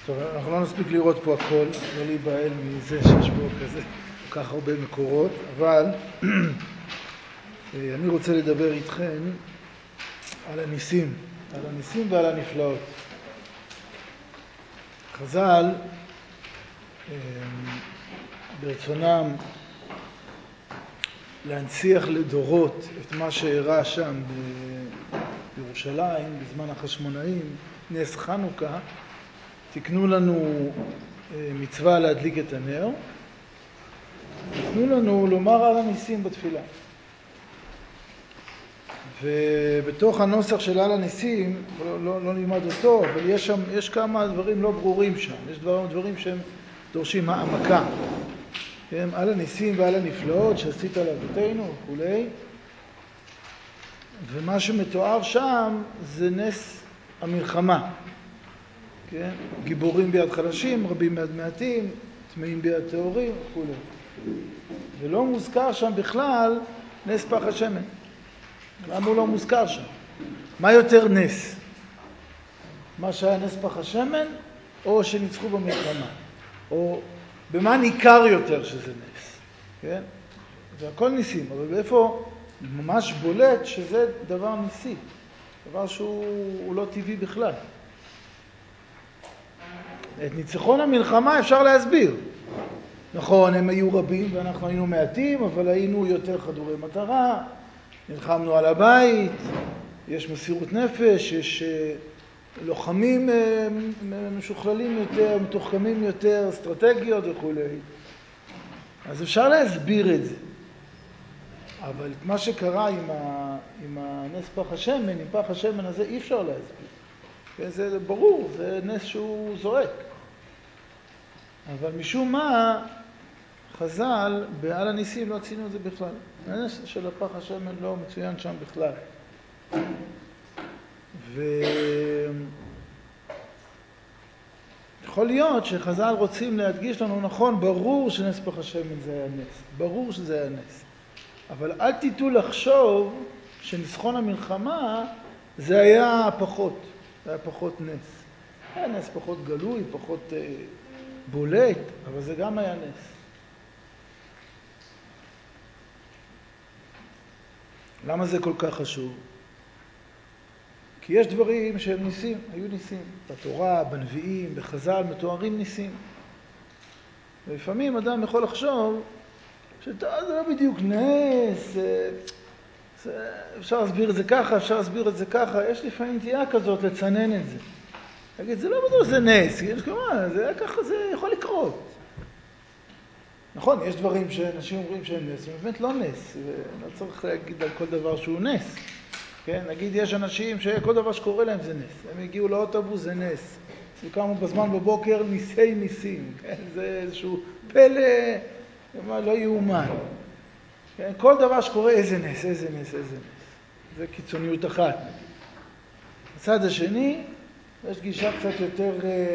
טוב, אנחנו לא נספיק לראות פה הכל, לא להיבהל מזה שיש פה כזה כל כך הרבה מקורות, אבל אני רוצה לדבר איתכם על הניסים ועל הנפלאות. חז"ל ברצונם להנציח לדורות את מה שאירע שם בירושלים בזמן החשמונאים, נס חנוכה, תקנו לנו מצווה להדליק את הנר, תקנו לנו לומר על הניסים בתפילה. ובתוך הנוסח של על הניסים, לא נלמד אותו, אבל יש כמה דברים לא ברורים שם. יש דברים שהם דורשים העמקה. כן? על הניסים ועל הנפלאות שעשית לאבותינו וכולי. ומה שמתואר שם זה נס המלחמה. כן? גיבורים ביד חלשים, רבים ביד מעטים, טמאים ביד טהורים וכולי. ולא מוזכר שם בכלל נס פח השמן. למה הוא לא מוזכר שם? מה יותר נס? מה שהיה נס פח השמן, או שניצחו במלחמה? או במה ניכר יותר שזה נס? כן? זה הכל ניסים, אבל באיפה ממש בולט שזה דבר ניסי, דבר שהוא לא טבעי בכלל. את ניצחון המלחמה אפשר להסביר. נכון, הם היו רבים ואנחנו היינו מעטים, אבל היינו יותר חדורי מטרה, נלחמנו על הבית, יש מסירות נפש, יש לוחמים משוכללים יותר, מתוחכמים יותר, אסטרטגיות וכו'. אז אפשר להסביר את זה. אבל את מה שקרה עם הנס פח השמן, עם פח השמן הזה אי אפשר להסביר. זה ברור, זה נס שהוא זועק. אבל משום מה, חז"ל בעל הניסים לא ציינו את זה בכלל. הנס של הפח השמן לא מצוין שם בכלל. יכול להיות שחז"ל רוצים להדגיש לנו, נכון, ברור שנס פח השמן זה היה נס. ברור שזה היה נס. אבל אל תיתו לחשוב שניצחון המלחמה זה היה פחות. זה היה פחות נס. היה נס פחות גלוי, פחות בולט, אבל זה גם היה נס. למה זה כל כך חשוב? כי יש דברים שהם ניסים, היו ניסים. בתורה, בנביאים, בחז"ל, מתוארים ניסים. ולפעמים אדם יכול לחשוב שזה לא בדיוק נס, אפשר להסביר את זה ככה, אפשר להסביר את זה ככה. יש לפעמים נטייה כזאת לצנן את זה. להגיד, זה לא בדיוק זה נס, יש כמה, זה ככה, זה יכול לקרות. נכון, יש דברים שאנשים אומרים שהם נס, הם באמת לא נס, ולא צריך להגיד על כל דבר שהוא נס. כן, נגיד יש אנשים שכל דבר שקורה להם זה נס. הם הגיעו לאוטובוס, זה נס. הם קמו בזמן בבוקר, ניסי ניסים. כן, זה איזשהו פלא, לא יאומן. כן, כל דבר שקורה, איזה נס, איזה נס, איזה נס. זה קיצוניות אחת. בצד השני, יש גישה קצת יותר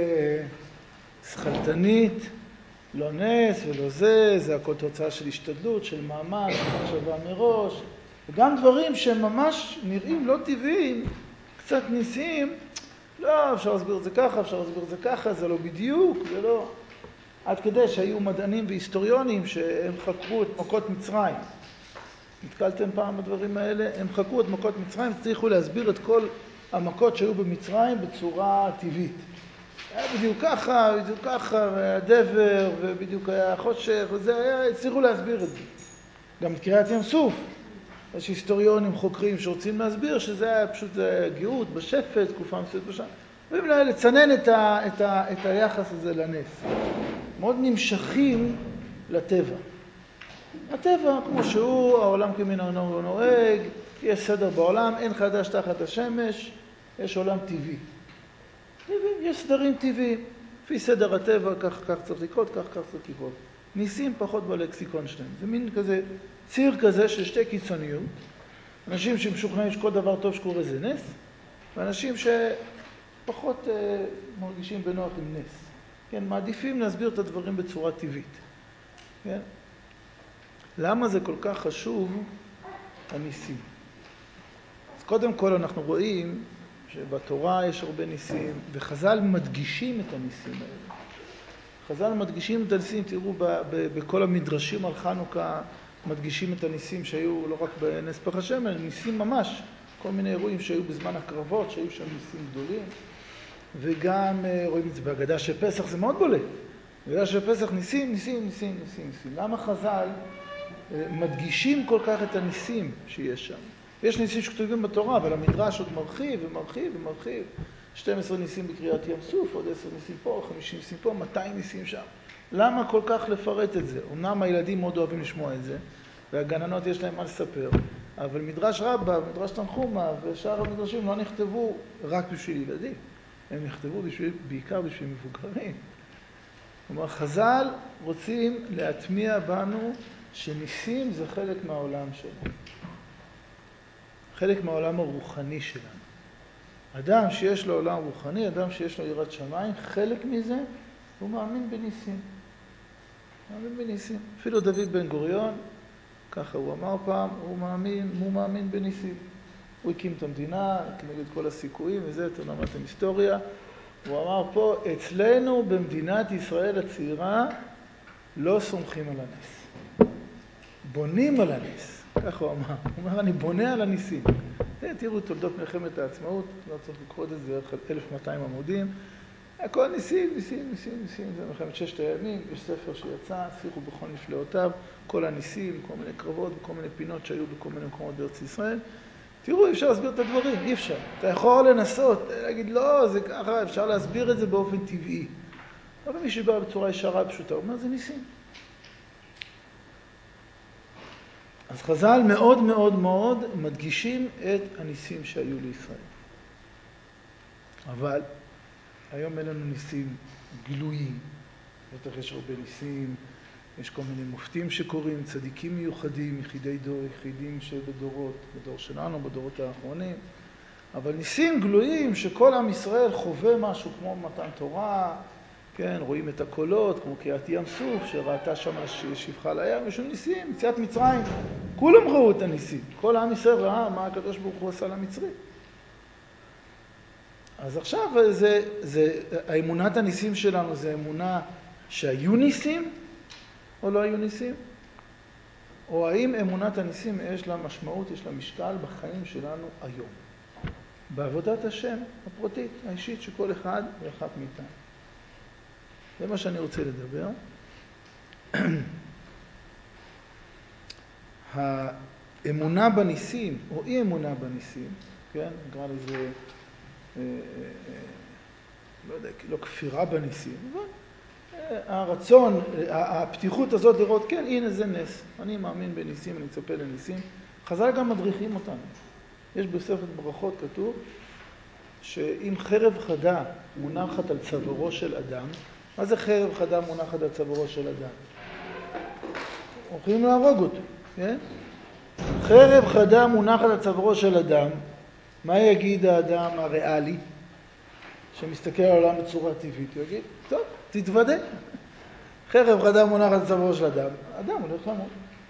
שכלתנית, לא נס ולא זה הכל תוצאה של השתדלות, של מאמץ, של מחשבה מראש. וגם דברים שממש נראים לא טבעיים, קצת ניסים, לא, אפשר להסביר את זה ככה, אפשר להסביר את זה ככה, זה לא בדיוק, זה לא. עד כדי שהיו מדענים והיסטוריונים שהם חקרו את מכות מצרים. נתקלתם פעם בדברים האלה? הם חקרו את מכות מצרים, צריכו להסביר את כל המכות שהיו במצרים בצורה טבעית. היה בדיוק ככה, והדבר, ובדיוק היה חושך, וזה היה, הצליחו להסביר את זה. גם את קריאת ים סוף. יש היסטוריונים חוקרים שרוצים להסביר שזה היה פשוט גאות בשפט, תקופה מסוימת בשם. ואם לצנן את היחס הזה לנס. מאוד נמשכים לטבע. הטבע, כמו שהוא, העולם כמנהגו נוהג, יש סדר בעולם, אין חדש תחת השמש, יש עולם טבעי. יש סדרים טבעיים. לפי סדר הטבע, כך צריך לקרות, כך צריך לקרות. ניסים פחות בלקסיקון שלהם. זה מין כזה, ציר כזה של שתי קיצוניות. אנשים שמשוכנעים שכל דבר טוב שקורה זה נס, ואנשים שפחות מרגישים בנוח עם נס. כן, מעדיפים להסביר את הדברים בצורה טבעית. כן? למה זה כל כך חשוב, הניסים? אז קודם כל אנחנו רואים שבתורה יש הרבה ניסים, וחז"ל מדגישים את הניסים האלה. חז"ל מדגישים את הניסים, תראו בכל המדרשים על חנוכה, מדגישים את הניסים שהיו לא רק בנס פך השמן, אלא ניסים ממש, כל מיני אירועים שהיו בזמן הקרבות, שהיו שם ניסים גדולים, וגם רואים את זה בהגדה של פסח, זה מאוד בולט. בהגדה של פסח ניסים, ניסים, ניסים, ניסים, ניסים. למה חז"ל מדגישים כל כך את הניסים שיש שם? יש ניסים שכתובים בתורה, אבל המדרש עוד מרחיב ומרחיב ומרחיב. 12 ניסים בקריאת ים סוף, עוד 10 ניסים פה, 50 ניסים פה, 200 ניסים שם. למה כל כך לפרט את זה? אמנם הילדים מאוד אוהבים לשמוע את זה, והגננות יש להם מה לספר, אבל מדרש רבה, מדרש תנחומה ושאר המדרשים לא נכתבו רק בשביל ילדים. הם נכתבו בעיקר בשביל מבוגרים. כלומר, חז"ל רוצים להטמיע בנו שניסים זה חלק מהעולם שלנו. חלק מהעולם הרוחני שלנו. אדם שיש לו עולם רוחני, אדם שיש לו יראת שמיים, חלק מזה הוא מאמין בניסים. מאמין בניסים. אפילו דוד בן גוריון, ככה הוא אמר פעם, הוא מאמין בניסים. הוא הקים את המדינה, כנגד כל הסיכויים וזה, אתם למדתם היסטוריה. הוא אמר פה, אצלנו במדינת ישראל הצעירה לא סומכים על הנס. בונים על הנס. ככה הוא אמר. הוא אומר, אני בונה על הניסים. תראו תולדות מלחמת העצמאות, לא צריך לקרוא את זה, 1200 עמודים. הכל ניסים, ניסים, ניסים, ניסים. זה מלחמת ששת הימים, יש ספר שיצא, שיחו בכל נפלאותיו, כל הניסים, כל מיני קרבות וכל מיני פינות שהיו בכל מיני מקומות בארץ ישראל. תראו, אפשר להסביר את הדברים, אי אפשר. אתה יכול לנסות, להגיד, לא, זה ככה, אפשר להסביר את זה באופן טבעי. אבל מי שבא בצורה ישרה פשוטה, הוא אומר, זה ניסים. אז חז"ל מאוד מאוד מאוד מדגישים את הניסים שהיו לישראל. אבל היום אין לנו ניסים גלויים. בטח יש הרבה ניסים, יש כל מיני מופתים שקוראים, צדיקים מיוחדים, יחידי דור, יחידים שבדורות, בדור שלנו, בדורות האחרונים. אבל ניסים גלויים שכל עם ישראל חווה משהו כמו מתן תורה, כן, רואים את הקולות, כמו קריאת ים סוף, שראתה שם שפחה לים, יש ניסים, יציאת מצרים. כולם ראו את הניסים. כל עם ישראל ראה מה הקדוש ברוך הוא עשה למצרים. אז עכשיו, האמונת הניסים שלנו זה אמונה שהיו ניסים או לא היו ניסים? או האם אמונת הניסים יש לה משמעות, יש לה משקל בחיים שלנו היום? בעבודת השם הפרטית, האישית, שכל אחד ואחת מאיתנו. זה מה שאני רוצה לדבר. האמונה בניסים, או אי אמונה בניסים, כן, נקרא לזה, לא יודע, לא כפירה בניסים, אבל הרצון, הפתיחות הזאת לראות, כן, הנה זה נס. אני מאמין בניסים, אני מצפה לניסים. חז"ל גם מדריכים אותנו. יש בספר ברכות כתוב, שאם חרב חדה מונחת על צווארו של אדם, מה זה חרב חדה מונחת על צווארו של אדם? הולכים להרוג אותו, כן? חרב חדה מונחת על צווארו של אדם, מה יגיד האדם הריאלי שמסתכל על העולם בצורה טבעית? הוא יגיד, טוב, תתוודא. חרב חדה מונחת על צווארו של אדם, אדם הולך למות.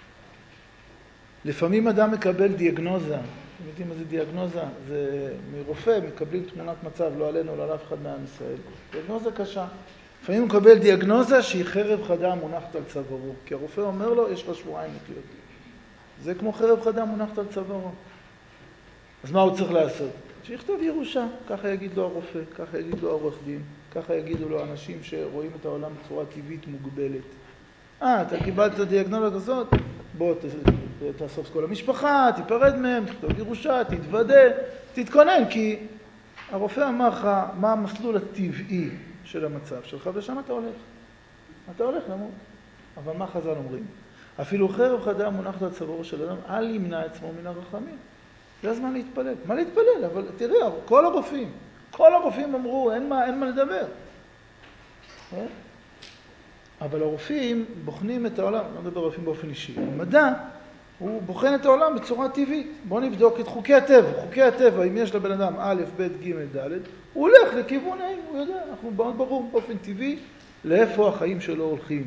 לפעמים אדם מקבל דיאגנוזה, אתם יודעים מה זה דיאגנוזה? זה מרופא, מקבלים תמונת מצב, לא עלינו, לא על אף אחד מעם ישראל. דיאגנוזה קשה. לפעמים הוא מקבל דיאגנוזה שהיא חרב חדה מונחת על צווארו, כי הרופא אומר לו, יש לך שבועיים לחיות. זה כמו חרב חדה מונחת על צווארו. אז מה הוא צריך לעשות? שיכתוב ירושה, ככה יגיד לו הרופא, ככה יגיד לו העורך דין, ככה יגידו לו אנשים שרואים את העולם בצורה טבעית מוגבלת. אתה קיבלת את הדיאגנוזה הזאת, בוא תאסוף את כל המשפחה, תיפרד מהם, תכתוב ירושה, תתוודא, תתכונן, כי הרופא אמר לך מה המסלול הטבעי של המצב שלך, ושם אתה הולך. אתה הולך למות. אבל מה חז"ל אומרים? אפילו חרב חדה מונחת על צווארו של אדם, אל ימנע עצמו מן הרחמים. זה הזמן להתפלל. מה להתפלל? אבל תראה, כל הרופאים אמרו, אין מה לדבר. אבל הרופאים בוחנים את העולם, לא מדבר רופאים באופן אישי. המדע, הוא בוחן את העולם בצורה טבעית. בואו נבדוק את חוקי הטבע. חוקי הטבע, אם יש לבן אדם א', ב', ג', ד', הוא הולך לכיוון A, הוא יודע. אנחנו מאוד ברור באופן טבעי לאיפה החיים שלו הולכים.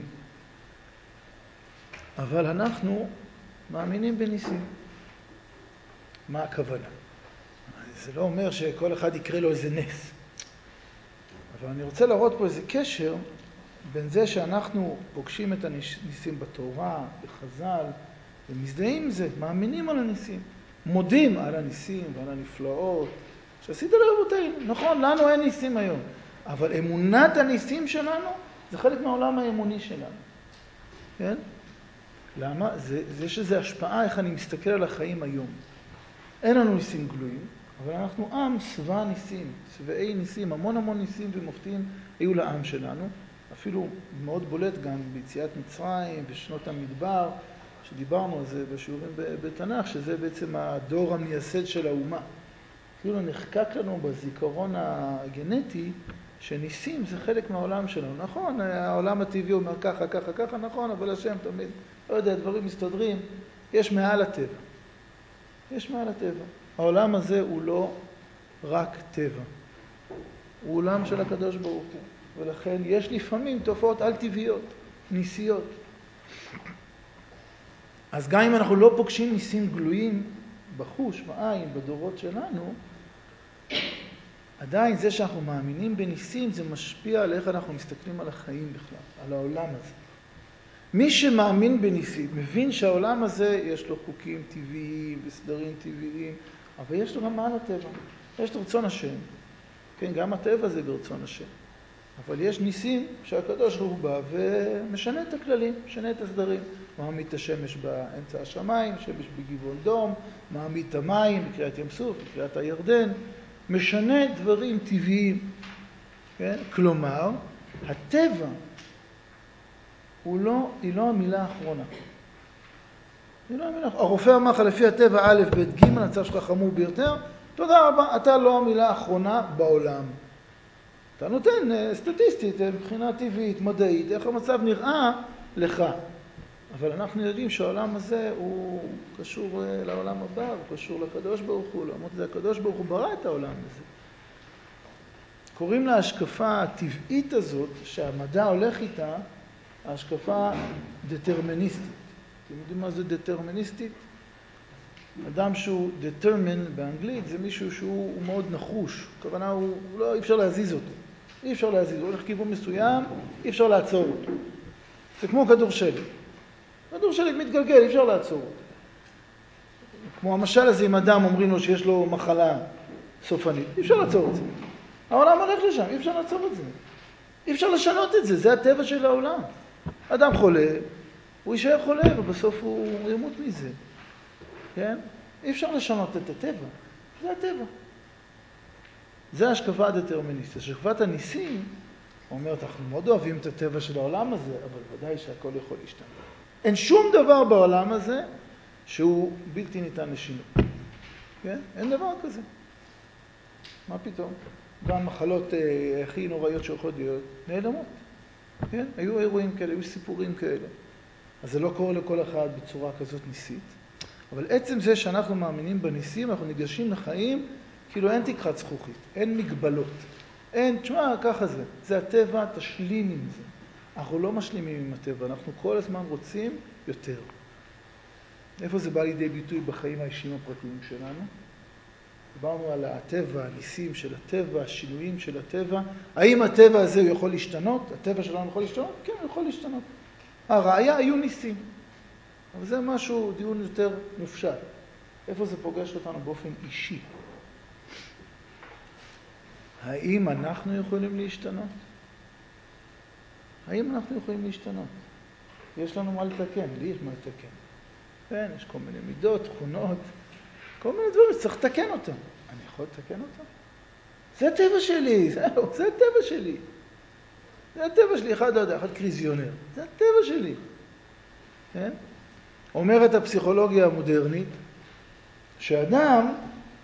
אבל אנחנו מאמינים בניסים. מה הכוונה? זה לא אומר שכל אחד יקרא לו איזה נס. אבל אני רוצה להראות פה איזה קשר בין זה שאנחנו פוגשים את הניסים בתורה, בחז"ל, ומזדהים עם זה, מאמינים על הניסים, מודים על הניסים ועל הנפלאות שעשית לאבותינו. נכון, לנו אין ניסים היום, אבל אמונת הניסים שלנו זה חלק מהעולם האמוני שלנו. כן? למה? יש איזו השפעה איך אני מסתכל על החיים היום. אין לנו ניסים גלויים, אבל אנחנו עם שבע ניסים, שבעי ניסים, המון ניסים ומופתים היו לעם שלנו. אפילו מאוד בולט גם ביציאת מצרים ושנות המדבר, שדיברנו על זה בשיעורים בתנ"ך, שזה בעצם הדור המייסד של האומה. כאילו נחקק לנו בזיכרון הגנטי שניסים זה חלק מהעולם שלנו. נכון, העולם הטבעי אומר ככה, נכון, אבל השם תמיד, לא יודע, דברים מסתדרים. יש מעל הטבע. יש מעל הטבע. העולם הזה הוא לא רק טבע. הוא עולם של הקדוש ברוך הוא. ולכן יש לפעמים תופעות על-טבעיות, ניסיות. אז גם אם אנחנו לא פוגשים ניסים גלויים בחוש, בעין, בדורות שלנו, עדיין זה שאנחנו מאמינים בניסים זה משפיע על איך אנחנו מסתכלים על החיים בכלל, על העולם הזה. מי שמאמין בניסים מבין שהעולם הזה יש לו חוקים טבעיים וסדרים טבעיים, אבל יש לו גם מעל הטבע. יש את רצון השם. כן, גם הטבע זה ברצון השם. אבל יש ניסים שהקדוש הוא בא ומשנה את הכללים, משנה את הסדרים. מעמיד את השמש באמצע השמיים, שמש בגבעון דום, מעמיד את המים בקריאת ים סוף, בקריאת הירדן, משנה דברים טבעיים. כן? כלומר, הטבע היא לא המילה האחרונה. הרופא אמר לך לפי הטבע א' ב' ג', המצב שלך חמור ביותר, תודה רבה, אתה לא המילה האחרונה בעולם. אתה נותן סטטיסטית, מבחינה טבעית, מדעית, איך המצב נראה לך. אבל אנחנו יודעים שהעולם הזה הוא קשור לעולם הבא, הוא קשור לקדוש ברוך הוא, לעמוד זה הקדוש ברוך הוא ברא את העולם הזה. קוראים לה ההשקפה הטבעית הזאת, שהמדע הולך איתה, ההשקפה דטרמיניסטית. אתם יודעים מה זה דטרמיניסטית? אדם שהוא determined באנגלית זה מישהו שהוא מאוד נחוש. הכוונה אי אפשר להזיז אותו. אי אפשר להזיז. הוא הולך כיוון מסוים, אי אפשר לעצור אותו. זה כמו כדור שלג. כדור שלג מתגלגל, אי אפשר לעצור אותו. כמו המשל הזה עם אדם אומרים לו שיש לו מחלה סופנית. אי אפשר לעצור את זה. העולם הולך לשם, אי אפשר לעצור את זה. אי אפשר לשנות את זה, זה הטבע של העולם. אדם חולה, הוא יישאר חולה ובסוף הוא ימות מזה. כן? אי אפשר לשנות את הטבע. זה הטבע. זה השקפה הדטרמיניסטית. השקפת הניסים אומרת, אנחנו מאוד אוהבים את הטבע של העולם הזה, אבל ודאי שהכל יכול להשתנות. אין שום דבר בעולם הזה שהוא בלתי ניתן לשינוי. כן? אין דבר כזה. מה פתאום? גם מחלות הכי נוראיות שיכולות להיות נעלמות. כן? היו אירועים כאלה, היו סיפורים כאלה. אז זה לא קורה לכל אחד בצורה כזאת ניסית. אבל עצם זה שאנחנו מאמינים בניסים, אנחנו ניגשים לחיים, כאילו אין תקרת זכוכית, אין מגבלות. אין, תשמע, ככה זה. זה הטבע, תשלים עם זה. אנחנו לא משלימים עם הטבע, אנחנו כל הזמן רוצים יותר. איפה זה בא לידי ביטוי בחיים האישיים הפרטיים שלנו? דיברנו על הטבע, הניסים של הטבע, השינויים של הטבע. האם הטבע הזה הוא יכול להשתנות? הטבע שלנו יכול להשתנות? כן, הוא יכול להשתנות. הראיה היו ניסים. אבל זה משהו, דיון יותר מופשט. איפה זה פוגש אותנו באופן אישי? האם אנחנו יכולים להשתנות? האם אנחנו יכולים להשתנות? יש לנו מה לתקן, לי יש מה לתקן. כן, יש כל מיני מידות, תכונות, כל מיני דברים, צריך לתקן אותם. אני יכול לתקן אותם? זה הטבע שלי, זהו, זה הטבע שלי. זה הטבע שלי, אחד קריזיונר. זה הטבע שלי. כן? אומרת הפסיכולוגיה המודרנית, שאדם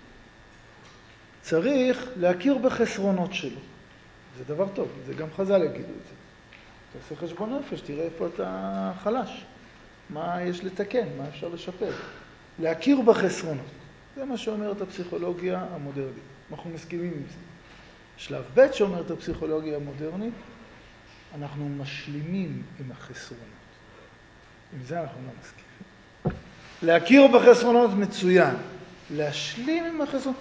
צריך להכיר בחסרונות שלו. זה דבר טוב, זה גם חז"ל יגידו את זה. תעשה חשבון נפש, תראה איפה אתה חלש. מה יש לתקן, מה אפשר לשפר. להכיר בחסרונות. זה מה שאומרת הפסיכולוגיה המודרנית. אנחנו מסכימים עם זה. שלב ב' שאומרת הפסיכולוגיה המודרנית, אנחנו משלימים עם החסרונות. עם זה אנחנו לא מסכימים. להכיר בחסרונות מצוין. להשלים עם החסרונות.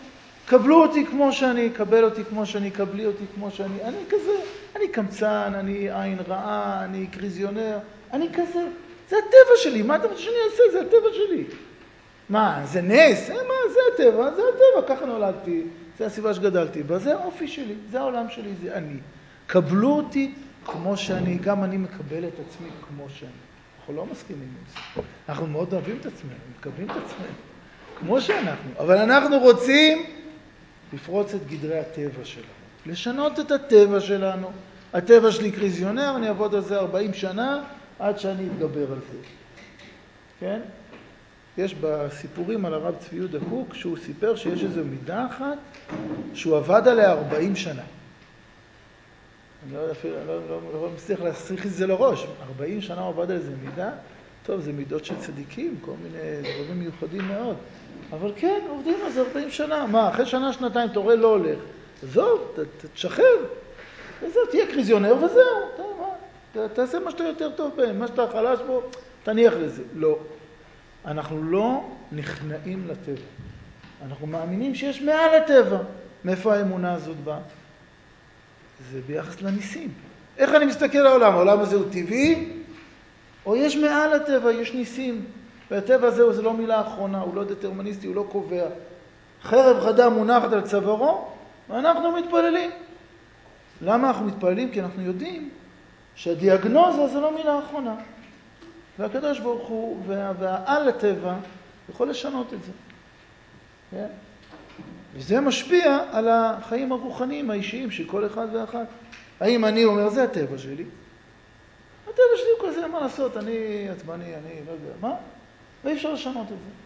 קבלו אותי כמו שאני, קבל אותי כמו שאני, קבלי אותי כמו שאני. אני כזה, אני קמצן, אני עין רעה, אני קריזיונר, אני כזה. זה הטבע שלי, מה אתה רוצה שאני אעשה? זה הטבע שלי. מה, זה נס? מה, זה הטבע, זה הטבע, ככה נולדתי, זה הסביבה שגדלתי בה, זה האופי שלי, זה העולם שלי, זה אני. קבלו אותי כמו שאני, גם אני מקבל את עצמי כמו שאני. אנחנו לא מסכימים עם זה. אנחנו מאוד אוהבים את עצמנו, מקבלים את עצמנו, כמו שאנחנו. אבל אנחנו רוצים לפרוץ את גדרי הטבע שלנו, לשנות את הטבע שלנו. הטבע שלי קריזיונר, אני אעבוד על זה 40 שנה עד שאני אתגבר על זה. כן? יש בסיפורים על הרב צבי יהודה קוק, שהוא סיפר שיש איזו מידה אחת שהוא עבד עליה 40 שנה. אני לא מצליח להסריך את זה לראש. 40 שנה הוא עבד על איזה מידה. טוב, זה מידות של צדיקים, כל מיני דברים מיוחדים מאוד. אבל כן, עובדים על זה 40 שנה. מה, אחרי שנה, שנתיים, תורה לא הולך. זהו, תשחרר. וזהו, תהיה קריזיונר וזהו. תעשה מה שאתה יותר טוב בהם, מה שאתה חלש בו, תניח לזה. לא. אנחנו לא נכנעים לטבע. אנחנו מאמינים שיש מעל הטבע. מאיפה האמונה הזאת באה? זה ביחס לניסים. איך אני מסתכל על העולם? העולם הזה הוא טבעי? או יש מעל הטבע, יש ניסים. והטבע הזה זה לא מילה אחרונה, הוא לא דטרמיניסטי, הוא לא קובע. חרב חדה מונחת על צווארו, ואנחנו מתפללים. למה אנחנו מתפללים? כי אנחנו יודעים שהדיאגנוזה זה לא מילה אחרונה. והקדוש ברוך הוא והעל הטבע יכול לשנות את זה. כן? וזה משפיע על החיים הרוחניים האישיים של כל אחד ואחת. האם אני אומר, זה הטבע שלי? הטבע שלי הוא כזה, מה לעשות? אני עצבני, אני לא יודע. מה? ואי אפשר לשנות את זה.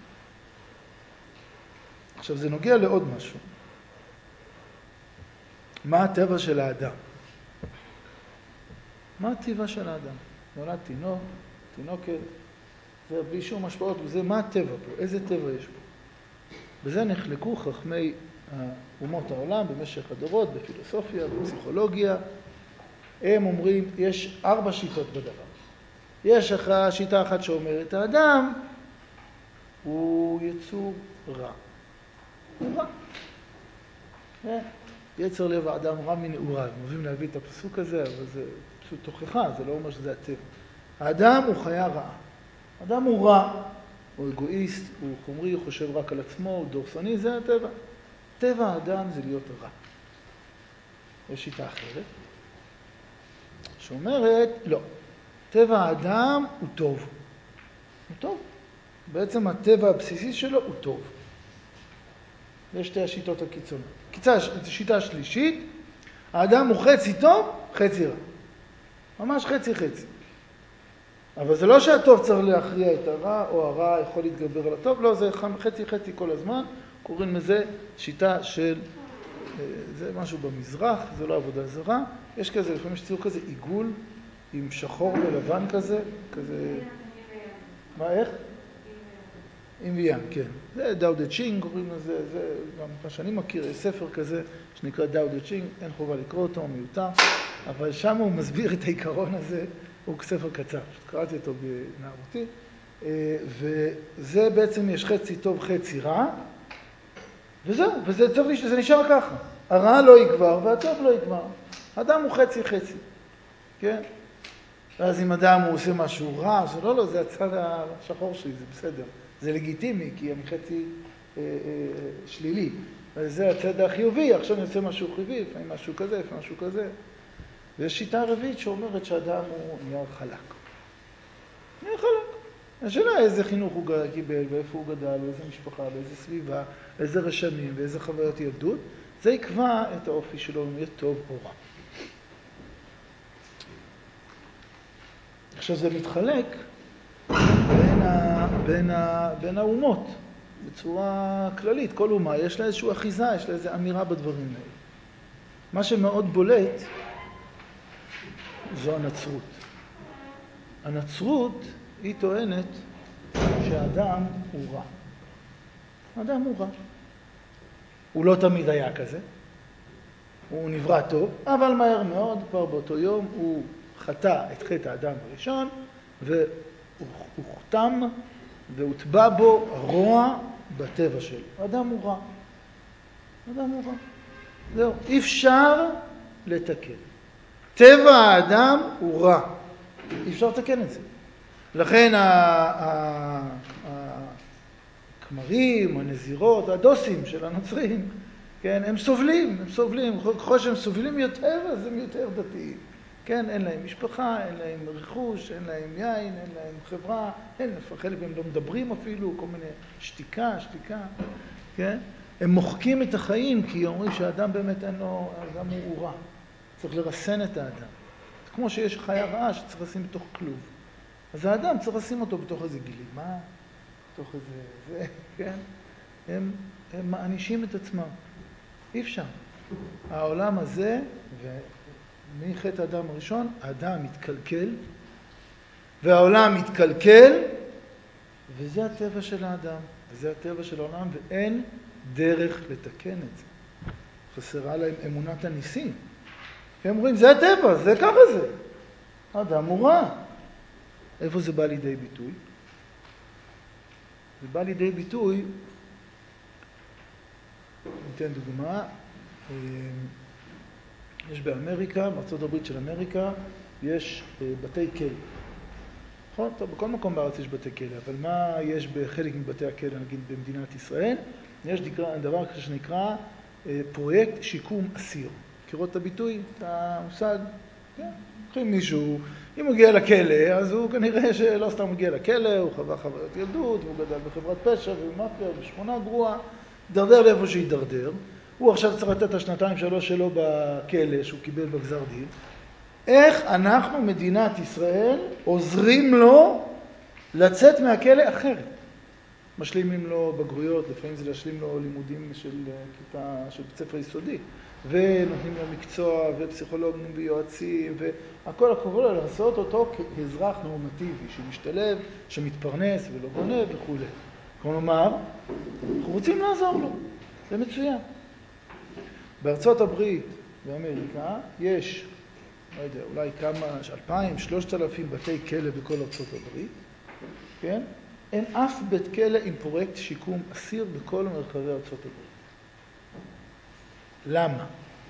עכשיו, זה נוגע לעוד משהו. מה הטבע של האדם? מה הטבע של האדם? נולד תינוק, תינוקת, זה בלי שום השפעות, וזה מה הטבע פה? איזה טבע יש פה? בזה נחלקו חכמי אומות העולם במשך הדורות, בפילוסופיה, בפסיכולוגיה. הם אומרים, יש 4 שיטות בדבר. יש שיטה אחת שאומרת, האדם הוא יצור רע. הוא רע. יצר לב האדם רע מנעוריו. אוהבים להביא את הפסוק הזה, אבל זה פשוט תוכחה, זה לא אומר שזה הטבע. האדם הוא חיה רעה. האדם הוא רע, הוא אגואיסט, הוא חומרי, הוא חושב רק על עצמו, הוא דורסני, זה הטבע. טבע האדם זה להיות רע. יש שיטה אחרת, שאומרת, לא, טבע האדם הוא טוב. הוא טוב. בעצם הטבע הבסיסי שלו הוא טוב. יש 2 השיטות הקיצוניות. שיטה שלישית, האדם הוא חצי טוב, חצי רע. ממש חצי חצי. אבל זה לא שהטוב צריך להכריע את הרע, או הרע יכול להתגבר על הטוב, לא, זה חצי חצי כל הזמן. קוראים לזה שיטה של, זה משהו במזרח, זה לא עבודה זרה. יש כזה, לפעמים יש ציור כזה עיגול, עם שחור ולבן כזה, כזה... מה, איך? עם וים, כן. זה דאו דה צ'ינג, קוראים לזה, זה גם מה שאני מכיר, יש ספר כזה שנקרא דאו דה צ'ינג, אין חובה לקרוא אותו, מיותר, אבל שם הוא מסביר את העיקרון הזה, הוא ספר קצר, קראתי אותו בנערותי, וזה בעצם יש חצי טוב, חצי רע, וזהו, וזה נשאר ככה. הרע לא יגבר והטוב לא יגבר. האדם הוא חצי חצי, כן? ואז אם אדם הוא עושה משהו רע, לא, זה הצד השחור שלי, זה בסדר. זה לגיטימי, כי אני חצי שלילי. וזה הצד החיובי, עכשיו אני עושה משהו חיובי, לפעמים משהו כזה, לפעמים משהו כזה. ויש שיטה רביעית שאומרת שאדם הוא נייר חלק. נייר חלק. השאלה איזה חינוך הוא קיבל, ואיפה הוא גדל, ואיזה משפחה, ואיזה סביבה, ואיזה רשמים, ואיזה חוויות ילדות. זה יקבע את האופי שלו, אם יהיה טוב או רע. עכשיו זה מתחלק בין האומות, בצורה כללית. כל אומה יש לה איזושהי אחיזה, יש לה איזו אמירה בדברים האלה. מה שמאוד בולט זו הנצרות. הנצרות היא טוענת שהאדם הוא רע. האדם הוא רע. הוא לא תמיד היה כזה. הוא נברא טוב, אבל מהר מאוד, כבר באותו יום, הוא חטא את חטא האדם הראשון, והוכתם והוטבע בו רוע בטבע שלו. האדם הוא רע. האדם הוא רע. זהו, אי אפשר לתקן. טבע האדם הוא רע. אי אפשר לתקן את זה. לכן הכמרים, הנזירות, הדוסים של הנוצרים, כן, הם סובלים. ככל שהם סובלים יותר, אז הם יותר דתיים. כן, אין להם משפחה, אין להם רכוש, אין להם יין, אין להם חברה, חלק מהם לא מדברים אפילו, כל מיני שתיקה, כן? הם מוחקים את החיים כי אומרים שהאדם באמת אין לו, האדם הוא רע. צריך לרסן את האדם. כמו שיש חיה רעה שצריך לשים בתוך כלוב. אז האדם צריך לשים אותו בתוך איזה גילימה, בתוך איזה, כן? הם מענישים את עצמם. אי אפשר. העולם הזה, ומחטא האדם הראשון, האדם מתקלקל, והעולם מתקלקל, וזה הטבע של האדם, וזה הטבע של העולם, ואין דרך לתקן את זה. חסרה להם אמונת הניסים. הם אומרים, זה הטבע, זה ככה זה. האדם הוא רע. איפה זה בא לידי ביטוי? זה בא לידי ביטוי, ניתן דוגמה, יש באמריקה, בארצות הברית של אמריקה, יש בתי כלא. נכון? טוב, בכל מקום בארץ יש בתי כלא, אבל מה יש בחלק מבתי הכלא, נגיד במדינת ישראל? יש דבר כזה שנקרא פרויקט שיקום אסיר. מכירות את הביטוי, את המושג? כן. לוקחים מישהו, אם הוא הגיע לכלא, אז הוא כנראה שלא סתם מגיע לכלא, הוא חווה חוויות ילדות, והוא גדל בחברת פשע ובמאפיה ובשכונה גרועה, דרדר לאיפה שידרדר. הוא עכשיו צריך לתת את השנתיים שלוש שלו בכלא שהוא קיבל בגזר דין. איך אנחנו, מדינת ישראל, עוזרים לו לצאת מהכלא אחרת? משלימים לו בגרויות, לפעמים זה להשלים לו לימודים של כיתה, של בית ספר יסודי, ונותנים לו מקצוע, ופסיכולוגים ויועצים, והכל הכבוד לו לעשות אותו כאזרח נורמטיבי, שמשתלב, שמתפרנס ולא גונב וכו'. כלומר, אנחנו רוצים לעזור לו, זה מצוין. בארצות הברית ואמריקה יש, לא יודע, אולי כמה, 2,000, 3,000 בתי כלא בכל ארצות הברית, כן? אין אף בית כלא עם פרויקט שיקום אסיר בכל מרחבי ארצות הברית. למה?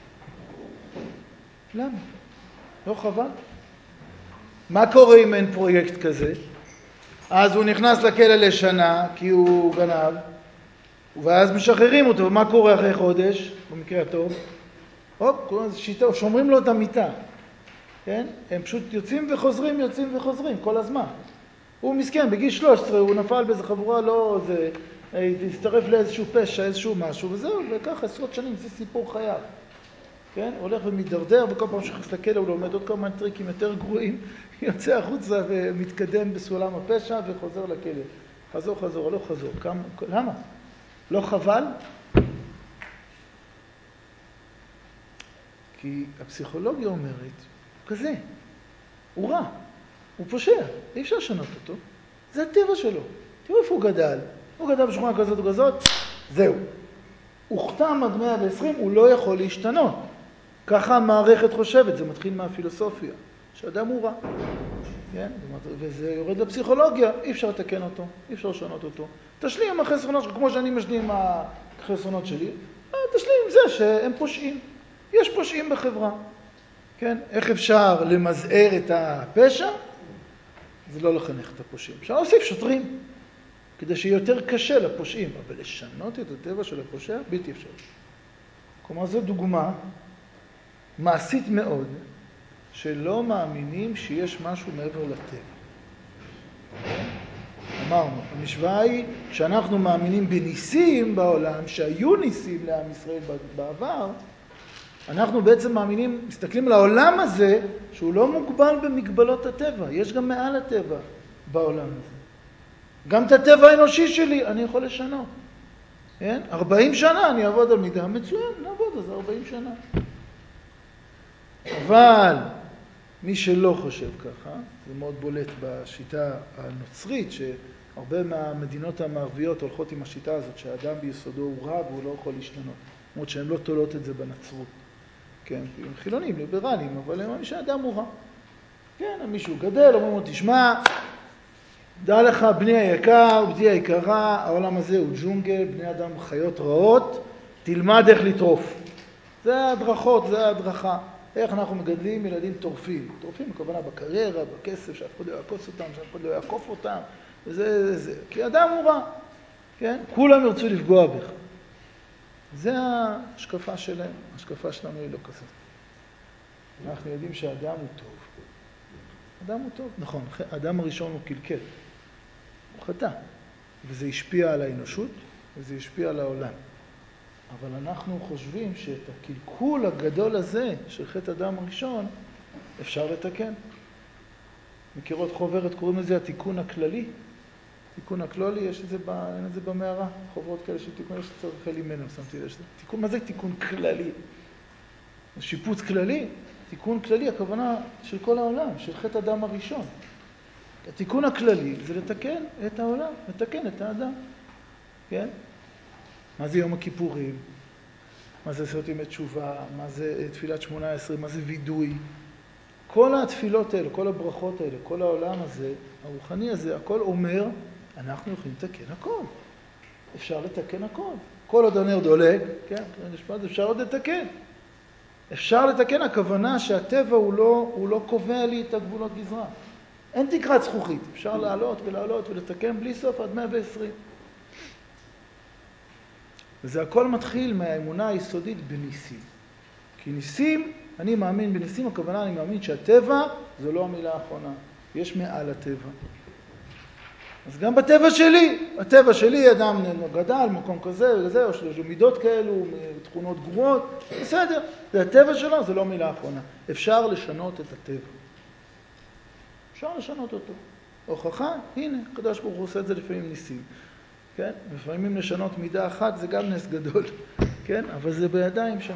למה? לא חבל? מה קורה אם אין פרויקט כזה? אז הוא נכנס לכלא לשנה כי הוא גנב, ואז משחררים אותו, ומה קורה אחרי חודש, במקרה הטוב? שומרים לו את המיטה. כן? הם פשוט יוצאים וחוזרים כל הזמן. הוא מסכן, בגיל 13 הוא נפל באיזה חבורה, לא זה, הצטרף לאיזשהו פשע, איזשהו משהו, וזהו, וככה עשרות שנים, זה סיפור חייו. כן? הולך ומתדרדר, וכל פעם שחס לכלא הוא לומד עוד כמה טריקים יותר גרועים, יוצא החוצה ומתקדם בסולם הפשע וחוזר לכלא. חזור, לא חזור. למה? לא חבל? כי הפסיכולוגיה אומרת, כזה, הוא רע, הוא פושע, אי אפשר לשנות אותו, זה הטבע שלו. תראו איפה הוא גדל. הוא גדל בשכונה כזאת וכזאת, זהו. הוא חתם עד 120, הוא לא יכול להשתנות. ככה המערכת חושבת, זה מתחיל מהפילוסופיה, שאדם הוא רע. כן? וזה יורד לפסיכולוגיה, אי אפשר לתקן אותו, אי אפשר לשנות אותו. תשלים עם החסרונות שלך, כמו שאני משלים עם החסרונות שלי, תשלים עם זה שהם פושעים. יש פושעים בחברה. כן? איך אפשר למזער את הפשע? זה לא לחנך את הפושעים. אפשר להוסיף שוטרים, כדי שיהיה יותר קשה לפושעים, אבל לשנות את הטבע של הפושע, בלתי אפשר. כלומר, זו דוגמה מעשית מאוד, שלא מאמינים שיש משהו מעבר לטבע. אמרנו, המשוואה היא שאנחנו מאמינים בניסים בעולם, שהיו ניסים לעם ישראל בעבר, אנחנו בעצם מאמינים, מסתכלים על העולם הזה, שהוא לא מוגבל במגבלות הטבע. יש גם מעל הטבע בעולם הזה. גם את הטבע האנושי שלי אני יכול לשנות. כן? 40 שנה אני אעבוד על מידה מצוין, נעבוד על זה 40 שנה. אבל מי שלא חושב ככה, זה מאוד בולט בשיטה הנוצרית, שהרבה מהמדינות המערביות הולכות עם השיטה הזאת, שהאדם ביסודו הוא רע והוא לא יכול להשתנות. זאת שהן לא תולות את זה בנצרות. כן, הם חילונים, ליברליים, אבל הם אומרים שהאדם הוא רע. כן, מישהו גדל, אומרים לו, תשמע, דע לך, בני היקר, בני היקרה, העולם הזה הוא ג'ונגל, בני אדם חיות רעות, תלמד איך לטרוף. זה ההדרכות, זה ההדרכה. איך אנחנו מגדלים ילדים טורפים. טורפים הכוונה בקריירה, בכסף, שאף אחד לא יעקוץ אותם, שאף אחד לא יעקוף אותם. וזה. כי אדם הוא רע. כן? כולם ירצו לפגוע בך. זה ההשקפה שלהם. ההשקפה שלנו היא לא כזאת. אנחנו יודעים שהאדם הוא טוב. אדם הוא טוב, נכון. האדם הראשון הוא קלקל. הוא חטא. וזה השפיע על האנושות, וזה השפיע על העולם. אבל אנחנו חושבים שאת הקלקול הגדול הזה של חטא אדם הראשון אפשר לתקן. מכירות חוברת, קוראים לזה התיקון הכללי. תיקון הכללי, אין את זה במערה. חוברות כאלה של תיקון, יש צריך אלימנם, שמתי לב. תיקון, מה זה תיקון כללי? שיפוץ כללי? תיקון כללי, הכוונה של כל העולם, של חטא אדם הראשון. התיקון הכללי זה לתקן את העולם, לתקן את האדם. כן? מה זה יום הכיפורים? מה זה עשרת ימי תשובה? מה זה תפילת 18? מה זה וידוי? כל התפילות האלה, כל הברכות האלה, כל העולם הזה, הרוחני הזה, הכל אומר, אנחנו יכולים לתקן הכל. אפשר לתקן הכל. כל עוד הנר דולק, כן? אפשר עוד לתקן. אפשר לתקן, הכוונה שהטבע הוא לא קובע לי את הגבולות גזרה. אין תקרת זכוכית. אפשר לעלות ולעלות ולתקן בלי סוף עד 120. וזה הכל מתחיל מהאמונה היסודית בניסים. כי ניסים, אני מאמין בניסים, הכוונה אני מאמין שהטבע זו לא המילה האחרונה. יש מעל הטבע. אז גם הטבע שלי, אדם גדל, מקום כזה וזה, או שיש לו מידות כאלו, תכונות גרועות, בסדר. זה הטבע שלו, זה לא המילה האחרונה. אפשר לשנות את הטבע. אפשר לשנות אותו. הוכחה, הנה, הקדוש ברוך הוא עושה את זה לפעמים ניסים. כן? לפעמים לשנות מידה אחת זה גם נס גדול, כן? אבל זה בידיים שלנו.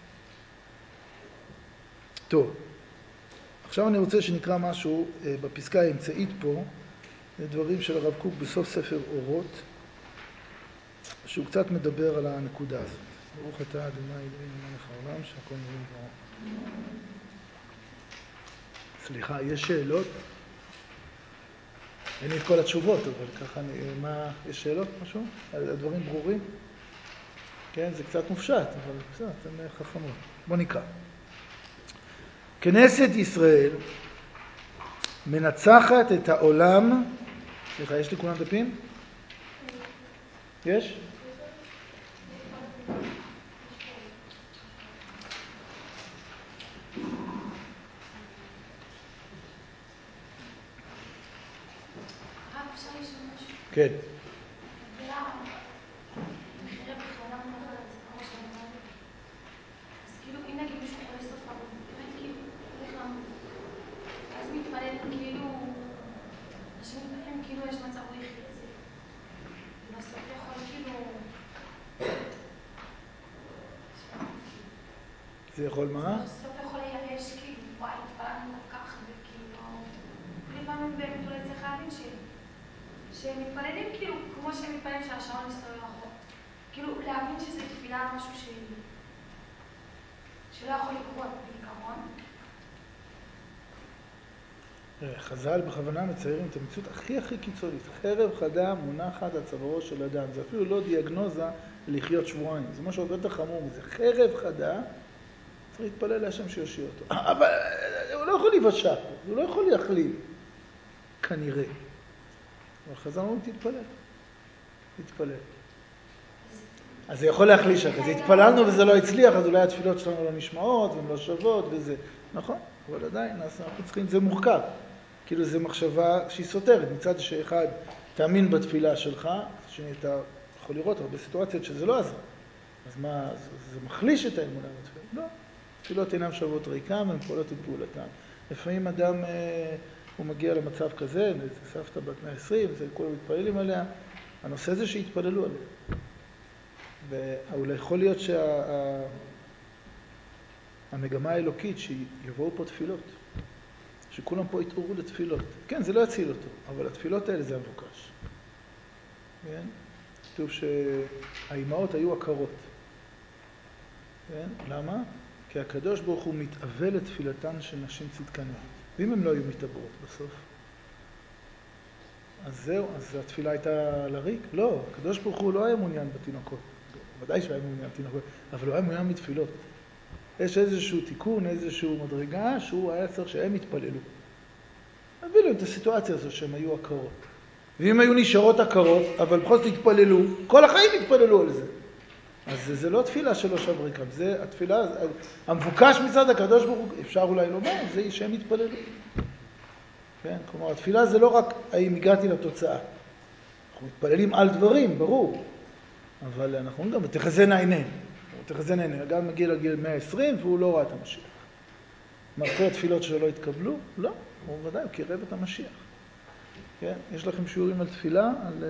טוב, עכשיו אני רוצה שנקרא משהו בפסקה האמצעית פה, זה דברים של הרב קוק בסוף ספר אורות, שהוא קצת מדבר על הנקודה הזאת. ברוך אתה ה' אלוהינו מלך העולם שהכל נהיה בדברו. סליחה, יש שאלות? אין לי את כל התשובות, אבל ככה, יש שאלות משהו? הדברים ברורים? כן, זה קצת מופשט, אבל קצת, הן חכמות. בוא נקרא. כנסת ישראל מנצחת את העולם. סליחה, יש לי כולם דפים? יש? כן. מחירי בכללה מונחת על צווארו של אדם. אז כאילו, אם נגיד מישהו חולה סופני, באמת כאילו, הולך למות, ואז מתפללים כאילו, אנשים מתפללים כאילו יש מצב הוא יחיה את זה. ובסוף יכול כאילו... זה יכול מה? בסוף יכול לייאש כאילו, וואי, התפללנו כל כך, וכאילו... לפעמים באמת אולי צריך להבין שמתפללים כאילו, כמו שמתפללים שהשעון מסתובב אחורה. כאילו, להבין שזה תפילה משהו שלא יכול לקרות בעיקרון. חז"ל בכוונה מציירים את המציאות הכי קיצונית. חרב חדה מונחת על צווארו של אדם. זה אפילו לא דיאגנוזה לחיות שבועיים. זה משהו הרבה יותר חמור מזה. חרב חדה, צריך להתפלל להשם שיושיע אותו. אבל הוא לא יכול להיוושע פה, הוא לא יכול להחלים. כנראה. אבל חז"ל אומרים, תתפלל. אז זה יכול להחליש, אז התפללנו וזה לא הצליח, אז אולי התפילות שלנו לא נשמעות והן לא שוות וזה, נכון? אבל עדיין, אנחנו צריכים, זה מורכב. כאילו זו מחשבה שהיא סותרת. מצד שאחד, תאמין בתפילה שלך, שני אתה יכול לראות הרבה סיטואציות שזה לא עזר. אז מה, זה מחליש את האמונה בתפילה? לא. תפילות אינן שוות ריקם, הן פועלות את פעולתן. לפעמים אדם, הוא מגיע למצב כזה, סבתא בת 120, זה כולם מתפללים עליה, הנושא זה שהתפללו עליה. ואולי יכול להיות שהמגמה האלוקית שיבואו פה תפילות, שכולם פה יתעוררו לתפילות. כן, זה לא יציל אותו, אבל התפילות האלה זה המבוקש. כן? כתוב שהאימהות היו עקרות. כן? למה? כי הקדוש ברוך הוא מתאווה לתפילתן של נשים צדקניות. ואם הם לא היו מתעברות בסוף, אז זהו, אז התפילה הייתה לריק? לא, הקדוש ברוך הוא לא היה מעוניין בתינוקות. ודאי שהוא היה מעוניין תינוקות, אבל הוא היה מעוניין מתפילות. יש איזשהו תיקון, איזשהו מדרגה, שהוא היה צריך שהם יתפללו. הביא להם את הסיטואציה הזו שהם היו עקרות. ואם היו נשארות עקרות, אבל בכל זאת התפללו, כל החיים התפללו על זה. אז זה לא תפילה שלא שבר כאן, זה התפילה, המבוקש מצד הקדוש ברוך הוא, אפשר אולי לומר, זה שהם יתפללו. כן? כלומר, התפילה זה לא רק האם הגעתי לתוצאה. אנחנו מתפללים על דברים, ברור. אבל אנחנו גם תחזינה עיניהם. תחזינה עיניהם. אגב מגיע לגיל 120 והוא לא ראה את המשיח. מה, כל התפילות שלו לא התקבלו? לא. הוא ודאי, הוא קירב את המשיח. כן? יש לכם שיעורים על תפילה?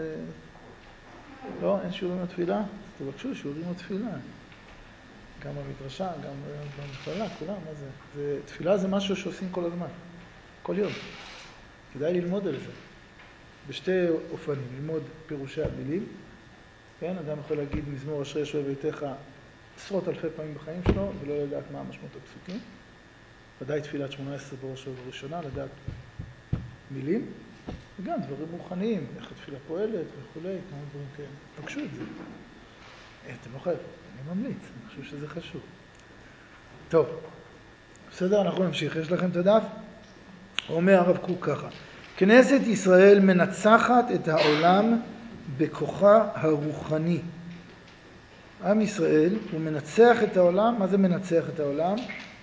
לא, אין שיעורים על תפילה? אז תבקשו שיעורים על תפילה. גם במדרשה, גם במפעלה, כולם, מה זה? תפילה זה משהו שעושים כל הזמן. כל יום. כדאי ללמוד על זה. בשתי אופנים. ללמוד פירושי המילים. כן? אדם יכול להגיד מזמור אשרי יושבי ביתך עשרות אלפי פעמים בחיים שלו, ולא לדעת מה המשמעות הפסוקים. ודאי תפילת 18 בראש ובראשונה, לדעת מילים, וגם דברים רוחניים, איך התפילה פועלת וכו', כמה דברים כאלה. פגשו את זה. אתם לא חייבים, אני ממליץ, אני חושב שזה חשוב. טוב, בסדר, אנחנו נמשיך. יש לכם את הדף? אומר הרב קוק ככה: כנסת ישראל מנצחת את העולם בכוחה הרוחני. עם ישראל הוא מנצח את העולם. מה זה מנצח את העולם?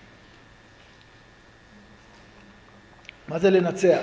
מה זה לנצח?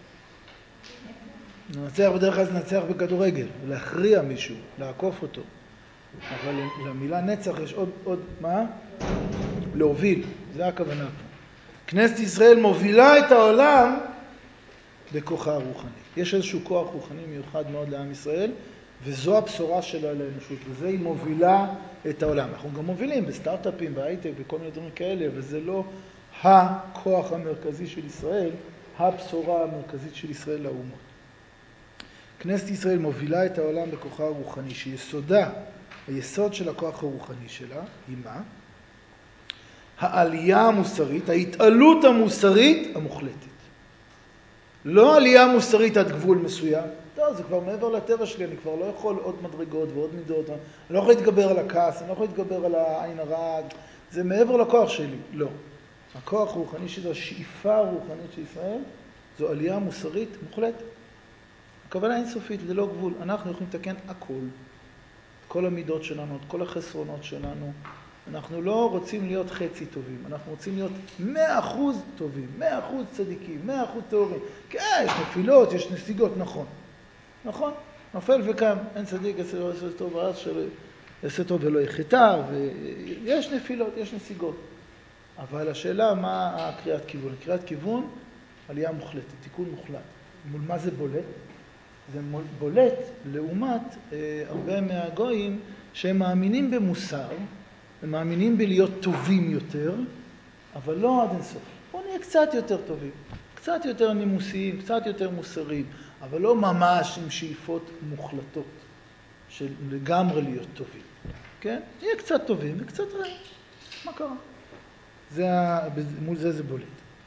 לנצח בדרך כלל זה לנצח בכדורגל, להכריע מישהו, לעקוף אותו. אבל למילה נצח יש עוד מה? להוביל, זה הכוונה פה. כנסת ישראל מובילה את העולם בכוחה הרוחני. יש איזשהו כוח רוחני מיוחד מאוד לעם ישראל, וזו הבשורה שלה לאנושות, וזה היא מובילה את העולם. אנחנו גם מובילים בסטארט-אפים, בהייטק, בכל מיני דברים כאלה, וזה לא הכוח המרכזי של ישראל, הבשורה המרכזית של ישראל לאומות. כנסת ישראל מובילה את העולם בכוחה הרוחני, שיסודה, היסוד של הכוח הרוחני שלה, היא מה? העלייה המוסרית, ההתעלות המוסרית המוחלטת. לא עלייה מוסרית עד גבול מסוים. לא, זה כבר מעבר לטבע שלי, אני כבר לא יכול עוד מדרגות ועוד מידות. אני לא יכול להתגבר על הכעס, אני לא יכול להתגבר על העין הרע. זה מעבר לכוח שלי. לא. הכוח הרוחני שזו השאיפה הרוחנית של ישראל, זו עלייה מוסרית מוחלטת. הכוונה אינסופית, ללא גבול. אנחנו יכולים לתקן הכל. את כל המידות שלנו, את כל החסרונות שלנו. אנחנו לא רוצים להיות חצי טובים, אנחנו רוצים להיות 100% טובים, 100% צדיקים, 100% טהורים. כן, יש נפילות, יש נסיגות, נכון. נכון, נופל וקם, אין צדיק, יעשה טוב בארץ שלו, יעשה טוב ולא יחטא, ויש נפילות, יש נסיגות. אבל השאלה, מה הקריאת כיוון? קריאת כיוון, עלייה מוחלטת, תיקון מוחלט. מול מה זה בולט? זה בולט לעומת הרבה מהגויים שהם מאמינים במוסר, הם מאמינים בלהיות טובים יותר, אבל לא עד אינסוף. בואו נהיה קצת יותר טובים, קצת יותר נימוסיים, קצת יותר מוסריים, אבל לא ממש עם שאיפות מוחלטות של לגמרי להיות טובים. כן? נהיה קצת טובים וקצת רעים. מה קרה? מול זה בולט.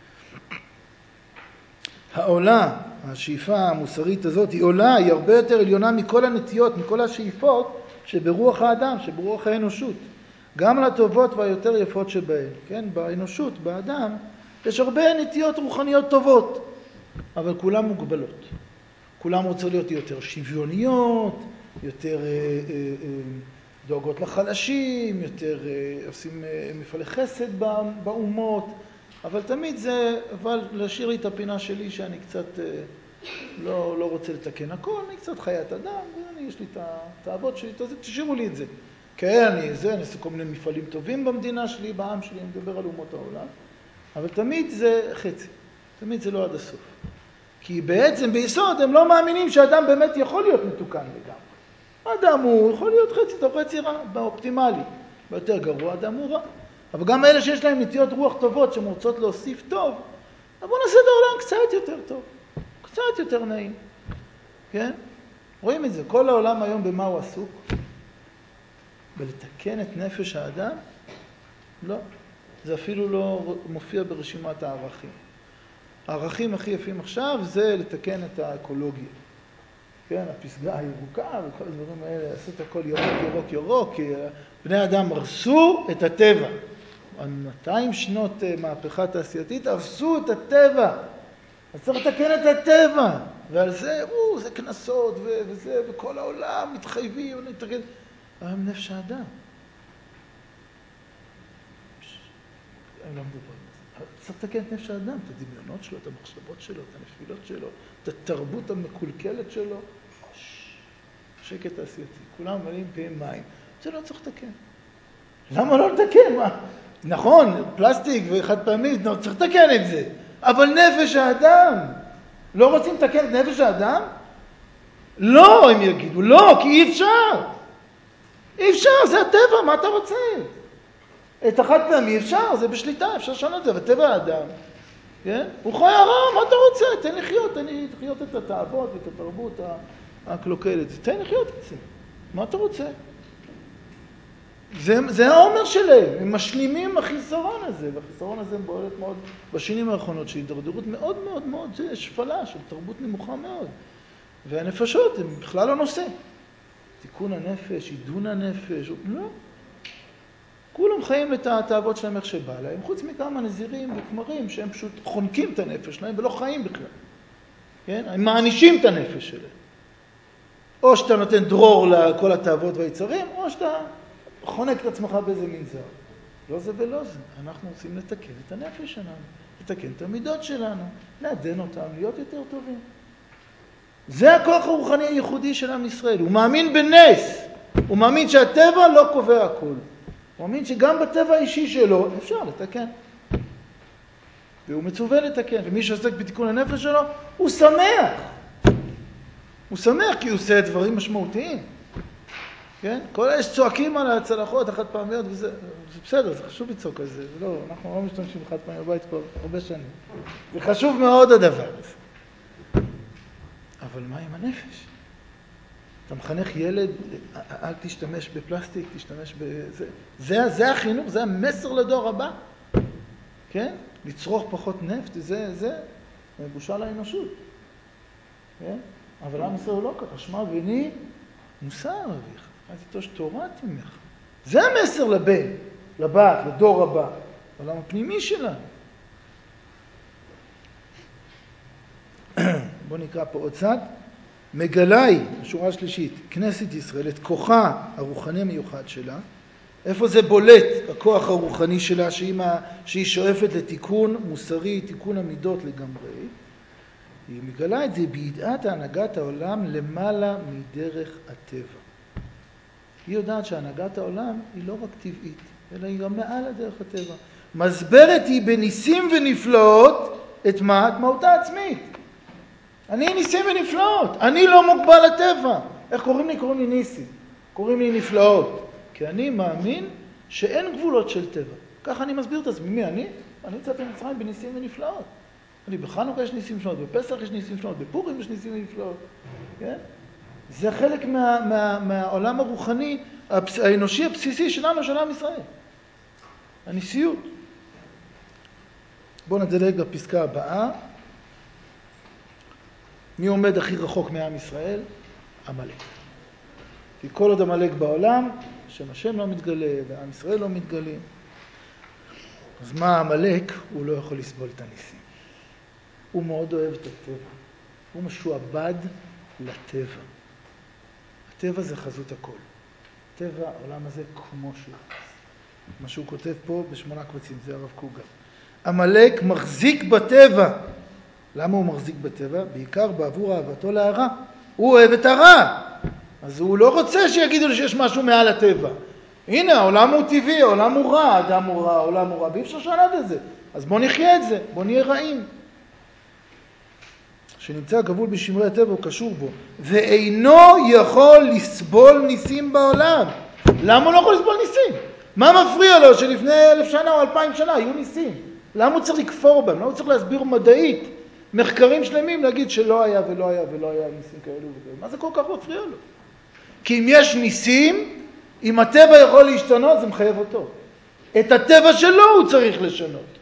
העולה, השאיפה המוסרית הזאת, היא עולה, היא הרבה יותר עליונה מכל הנטיות, מכל השאיפות שברוח האדם, שברוח האנושות. גם לטובות והיותר יפות שבהן, כן? באנושות, באדם, יש הרבה נטיות רוחניות טובות, אבל כולן מוגבלות. כולן רוצות להיות יותר שוויוניות, יותר דואגות לחלשים, יותר עושים מפעלי חסד באומות, אבל תמיד זה, אבל להשאיר לי את הפינה שלי שאני קצת לא רוצה לתקן הכל, אני קצת חיית אדם, יש לי את התאוות שלי, תשאירו לי את זה. כן, אני אעשה כל מיני מפעלים טובים במדינה שלי, בעם שלי, אני מדבר על אומות העולם, אבל תמיד זה חצי, תמיד זה לא עד הסוף. כי בעצם ביסוד הם לא מאמינים שאדם באמת יכול להיות מתוקן לגמרי. אדם הוא יכול להיות חצי טוב, חצי רע, באופטימלי. ביותר גרוע, אדם הוא רע. אבל גם אלה שיש להם נטיות רוח טובות שמורצות להוסיף טוב, אז בואו נעשה את העולם קצת יותר טוב, קצת יותר נעים. כן? רואים את זה, כל העולם היום במה הוא עסוק? בלתקן את נפש האדם? לא. זה אפילו לא מופיע ברשימת הערכים. הערכים הכי יפים עכשיו זה לתקן את האקולוגיה. כן, הפסגה הירוקה וכל הדברים האלה, עשו את הכל ירוק, ירוק, ירוק, כי בני אדם הרסו את הטבע. 200 שנות מהפכה תעשייתית הרסו את הטבע. אז צריך לתקן את הטבע, ועל זה, זה כנסות וזה, וכל העולם מתחייבים ונתקן. אבל הם נפש האדם. הם לא מדברים על זה. צריך לתקן את נפש האדם, את הדמיונות שלו, את המחשבות שלו, את הנפילות שלו, את התרבות המקולקלת שלו. שקט תעשייתי. כולם מלאים פיהם מים. זה לא צריך לתקן. למה לא לתקן? מה? נכון, פלסטיק וחד פעמית, צריך לתקן את זה. אבל נפש האדם, לא רוצים לתקן את נפש האדם? לא, הם יגידו, לא, כי אי אפשר. אי אפשר, זה הטבע, מה אתה רוצה? את החד פעמי אפשר, זה בשליטה, אפשר לשנות את זה, אבל טבע האדם, כן? הוא חי הרע, מה אתה רוצה? תן לחיות את התאוות ואת התרבות הקלוקלת. תן לחיות את זה. מה אתה רוצה? זה העומר שלהם, הם משלימים החיסרון הזה, והחיסרון הזה בועלת מאוד בשנים האחרונות, שהידרדרות מאוד מאוד מאוד, זה שפלה של תרבות נמוכה מאוד. והנפשות הם בכלל לא נושא. תיקון הנפש, עידון הנפש, לא. כולם חיים את התאוות שלהם איך שבא להם, חוץ מכמה נזירים וכמרים שהם פשוט חונקים את הנפש שלהם ולא חיים בכלל. כן? הם מענישים את הנפש שלהם. או שאתה נותן דרור לכל התאוות והיצרים, או שאתה חונק את עצמך באיזה מנזר. לא זה ולא זה. אנחנו רוצים לתקן את הנפש שלנו, לתקן את המידות שלנו, לעדן אותם, להיות יותר טובים. זה הכוח הרוחני הייחודי של עם ישראל. הוא מאמין בנס. הוא מאמין שהטבע לא קובע הכל. הוא מאמין שגם בטבע האישי שלו אפשר לתקן. והוא מצווה לתקן. ומי שעוסק בתיקון הנפש שלו, הוא שמח. הוא שמח כי הוא עושה דברים משמעותיים. כן? כל האש צועקים על הצלחות, החד פעמיות, וזה בסדר, זה חשוב לצעוק על זה. לא, אנחנו לא משתמשים בחד פעמי בבית כבר הרבה שנים. זה חשוב מאוד הדבר הזה. אבל מה עם הנפש? אתה מחנך ילד, אל תשתמש בפלסטיק, תשתמש בזה. זה החינוך, זה המסר לדור הבא. כן? לצרוך פחות נפט, זה בושה לאנושות. כן? אבל עם ישראל לא ככה, שמע בני מוסר אביך, חייתו תורה תמך. זה המסר לבן, לבת, לדור הבא, בעולם הפנימי שלנו. בוא נקרא פה עוד צד. מגלה היא, השורה השלישית, כנסת ישראל, את כוחה הרוחני המיוחד שלה. איפה זה בולט, הכוח הרוחני שלה, שהיא שואפת לתיקון מוסרי, תיקון המידות לגמרי. היא מגלה את זה בידיעת הנהגת העולם למעלה מדרך הטבע. היא יודעת שהנהגת העולם היא לא רק טבעית, אלא היא גם מעל הדרך הטבע. מסברת היא בניסים ונפלאות את מה? את מהותה עצמית. אני ניסים ונפלאות, אני לא מוגבל לטבע. איך קוראים לי? קוראים לי ניסים. קוראים לי נפלאות. כי אני מאמין שאין גבולות של טבע. ככה אני מסביר את עצמי. מי אני? אני יצאתי ממצרים בניסים ונפלאות. בחנוכה יש ניסים ונפלאות, בפסח יש ניסים ונפלאות, בפורים יש ניסים ונפלאות. כן? זה חלק מהעולם הרוחני, האנושי הבסיסי שלנו, של עם ישראל. הניסיות. בואו נדלג בפסקה הבאה. מי עומד הכי רחוק מעם ישראל? עמלק. כי כל עוד עמלק בעולם, שם השם לא מתגלה ועם ישראל לא מתגלים. אז מה עמלק? הוא לא יכול לסבול את הניסים. הוא מאוד אוהב את הטבע. הוא משועבד לטבע. הטבע זה חזות הכל. הטבע, העולם הזה כמו שהוא. מה שהוא כותב פה בשמונה קבצים, זה הרב קוגה. עמלק מחזיק בטבע. למה הוא מחזיק בטבע? בעיקר בעבור אהבתו להרע. הוא אוהב את הרע. אז הוא לא רוצה שיגידו לו שיש משהו מעל הטבע. הנה, העולם הוא טבעי, העולם הוא רע, האדם הוא רע, העולם הוא רע, ואי אפשר לשנות את זה. אז בוא נחיה את זה, בוא נהיה רעים. שנמצא גבול בשמרי הטבע הוא קשור בו. ואינו יכול לסבול ניסים בעולם. למה הוא לא יכול לסבול ניסים? מה מפריע לו שלפני 1,000 שנה או 2,000 שנה היו ניסים? למה הוא צריך לכפור בהם? למה הוא צריך להסביר מדעית? מחקרים שלמים להגיד שלא היה ולא היה ולא היה ניסים כאלו וכאלו. מה זה כל כך מפריע לו? כי אם יש ניסים, אם הטבע יכול להשתנות, זה מחייב אותו. את הטבע שלו הוא צריך לשנות.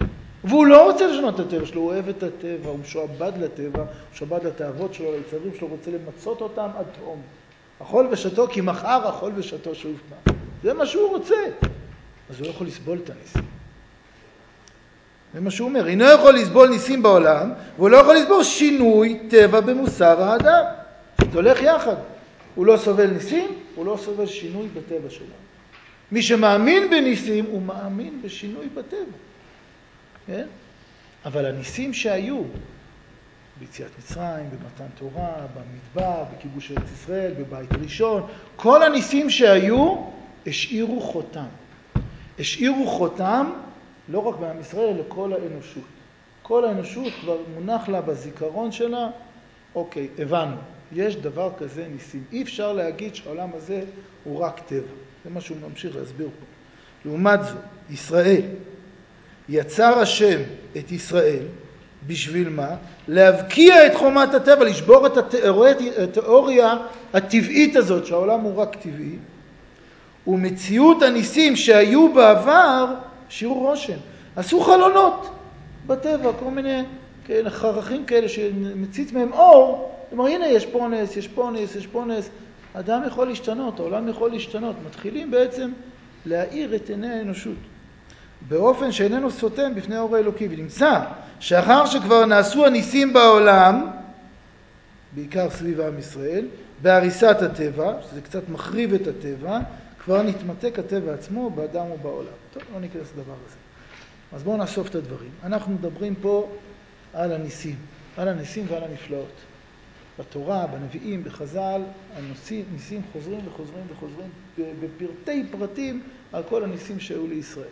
והוא לא רוצה לשנות את הטבע שלו, הוא אוהב את הטבע, הוא משועבד לטבע, הוא משועבד לתאוות שלו, ליצרים שלו, רוצה למצות אותם עד תום. אכול ושתו כי מחר אכול ושתו שוב פעם. זה מה שהוא רוצה. אז הוא לא יכול לסבול את הניסים. זה מה שהוא אומר, אינו יכול לסבול ניסים בעולם, והוא לא יכול לסבול שינוי טבע במוסר האדם. זה הולך יחד. הוא לא סובל ניסים, הוא לא סובל שינוי בטבע שלו. מי שמאמין בניסים, הוא מאמין בשינוי בטבע. כן? אבל הניסים שהיו, ביציאת מצרים, במתן תורה, במדבר, בכיבוש ארץ ישראל, בבית ראשון, כל הניסים שהיו, השאירו חותם. השאירו חותם, לא רק בעם ישראל, לכל האנושות. כל האנושות כבר מונח לה בזיכרון שלה, אוקיי, הבנו, יש דבר כזה ניסים. אי אפשר להגיד שהעולם הזה הוא רק טבע. זה מה שהוא ממשיך להסביר פה. לעומת זאת, ישראל, יצר השם את ישראל, בשביל מה? להבקיע את חומת הטבע, לשבור את התיאוריה הטבעית הזאת, שהעולם הוא רק טבעי, ומציאות הניסים שהיו בעבר, שירו רושם. עשו חלונות בטבע, כל מיני חרכים כאלה שמציץ מהם אור, כלומר, הנה יש פה נס, יש פה נס, יש פה נס. האדם יכול להשתנות, העולם יכול להשתנות. מתחילים בעצם להאיר את עיני האנושות. באופן שאיננו סותם בפני האור האלוקי. ונמצא שאחר שכבר נעשו הניסים בעולם, בעיקר סביב עם ישראל, בהריסת הטבע, שזה קצת מחריב את הטבע, כבר נתמתק הטבע עצמו באדם ובעולם. טוב, לא ניכנס לדבר הזה. אז בואו נאסוף את הדברים. אנחנו מדברים פה על הניסים ועל הנפלאות. בתורה, בנביאים, בחז"ל, הניסים חוזרים וחוזרים וחוזרים בפרטי פרטים על כל הניסים שהיו לישראל.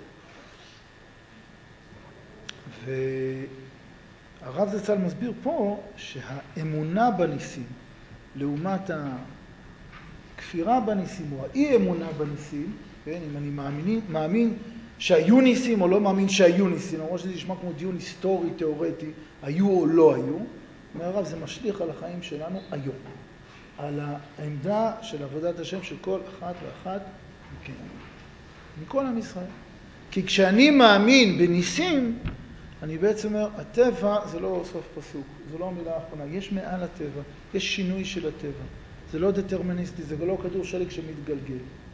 והרב זצ"ל מסביר פה שהאמונה בניסים, לעומת הכפירה בניסים או האי אמונה בניסים, כן, אם אני מאמין שהיו ניסים או לא מאמין שהיו ניסים, למרות שזה נשמע כמו דיון היסטורי, תיאורטי, היו או לא היו, אומר הרב, זה משליך על החיים שלנו היום, על העמדה של עבודת השם של כל אחת ואחת מכם, מכל עם ישראל. כי כשאני מאמין בניסים, אני בעצם אומר, הטבע זה לא סוף פסוק, זה לא המילה האחרונה, יש מעל הטבע, יש שינוי של הטבע. זה לא דטרמיניסטי, זה לא כדור שלג שמתגלגל.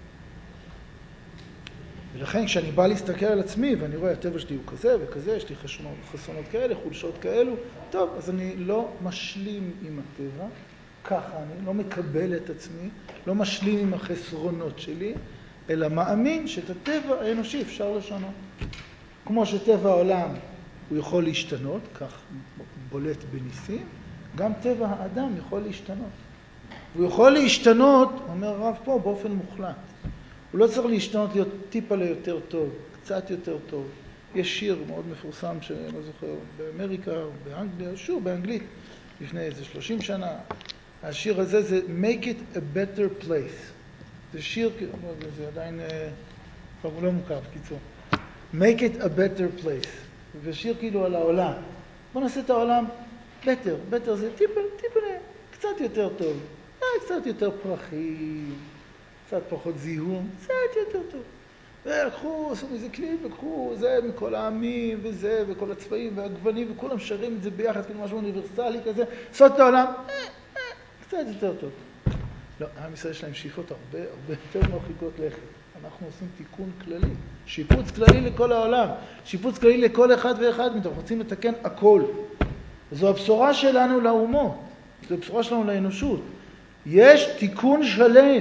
ולכן כשאני בא להסתכל על עצמי ואני רואה הטבע שלי הוא כזה וכזה, יש לי חסרונות כאלה, חולשות כאלו, טוב, אז אני לא משלים עם הטבע, ככה אני לא מקבל את עצמי, לא משלים עם החסרונות שלי, אלא מאמין שאת הטבע האנושי אפשר לשנות. כמו שטבע העולם הוא יכול להשתנות, כך בולט בניסים, גם טבע האדם יכול להשתנות. הוא יכול להשתנות, אומר הרב פה, באופן מוחלט. הוא לא צריך להשתנות להיות טיפה ליותר טוב, קצת יותר טוב. יש שיר מאוד מפורסם שאני לא זוכר, באמריקה או באנגליה, שוב באנגלית, לפני איזה 30 שנה. השיר הזה זה Make it a better place. זה שיר, זה עדיין הוא לא מוכר בקיצור. Make it a better place. ושיר כאילו על העולם. בוא נעשה את העולם better זה טיפה, קצת יותר טוב. קצת יותר פרחים, קצת פחות זיהום, קצת יותר טוב. ולקחו, עשו מזה קליפ, לקחו זה מכל העמים וזה, וכל הצבעים והגוונים, וכולם שרים את זה ביחד, כאילו משהו אוניברסלי כזה. לעשות את העולם, קצת יותר טוב. לא, עם ישראל יש להם שאיפות הרבה יותר מרחיקות לכת. אנחנו עושים תיקון כללי, שיפוץ כללי לכל העולם, שיפוץ כללי לכל אחד ואחד, אנחנו רוצים לתקן הכל. זו הבשורה שלנו לאומות, זו הבשורה שלנו לאנושות. יש תיקון שלם,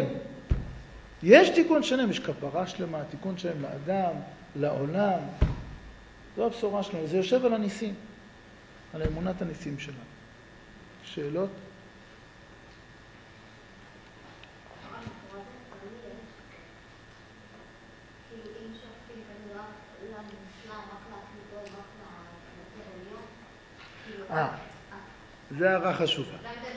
יש כפרה שלמה, תיקון שלם לאדם, לעולם. זו הבשורה שלנו, זה יושב על הניסים, על אמונת הניסים שלנו. שאלות? זה הערה חשובה.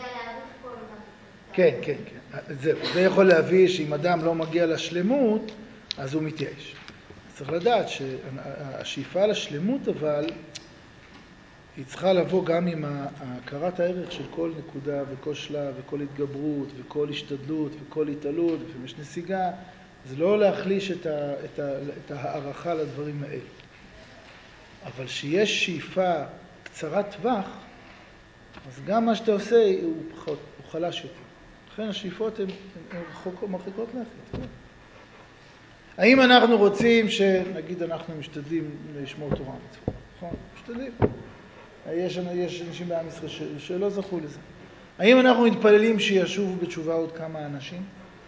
כן. זה יכול להביא שאם אדם לא מגיע לשלמות, אז הוא מתייאש. צריך לדעת שהשאיפה לשלמות אבל, היא צריכה לבוא גם עם הכרת הערך של כל נקודה וכל שלב וכל התגברות וכל השתדלות וכל התעלות, לפעמים יש נסיגה, זה לא להחליש את הערכה לדברים האלה. אבל שיש שאיפה קצרת טווח, אז גם מה שאתה עושה הוא חלש יותר. לכן השאיפות הן מרחיקות לכת. האם אנחנו רוצים שנגיד אנחנו משתדלים לשמור תורה ומצוות? נכון, משתדלים. יש אנשים בעם ישראל שלא זכו לזה. האם אנחנו מתפללים שישובו בתשובה עוד כמה אנשים?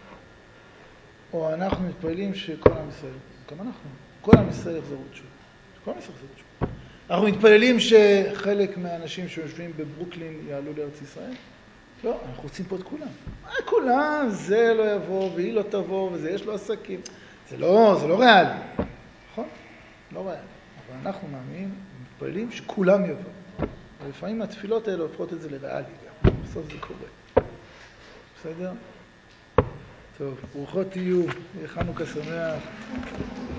או אנחנו מתפללים שכל עם ישראל, גם אנחנו, כל עם ישראל יחזרו בתשובה. כל עם ישראל יחזרו בתשובה. אנחנו מתפללים שחלק מהאנשים שיושבים בברוקלין יעלו לארץ ישראל? לא, אנחנו רוצים פה את כולם. כולם, זה לא יבוא והיא לא תבוא וזה יש לו עסקים. זה לא ריאלי. נכון? לא ריאלי. אבל אנחנו מאמינים, מתפללים שכולם יבואו. ולפעמים התפילות האלה הופכות את זה לריאלי גם. בסוף זה קורה. בסדר? טוב, ברוכות תהיו, חנוכה שמח.